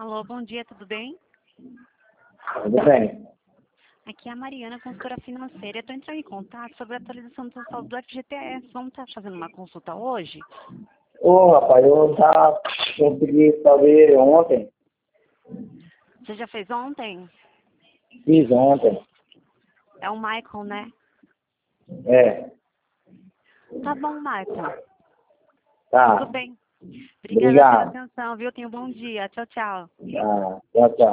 Alô, bom dia, tudo bem? Tudo bem. Aqui é a Mariana, consultora financeira. Estou entrando em contato sobre a atualização do saldo do FGTS. Vamos estar fazendo uma consulta hoje? Rapaz, eu já consegui fazer ontem. Você já fez ontem? Fiz ontem. É o Michael, né? É, Tá bom, Michael. tá. Tudo bem. Obrigada pela Obrigado. atenção, viu? Tenha um bom dia. Tchau, tchau. Tá. Tchau, tchau.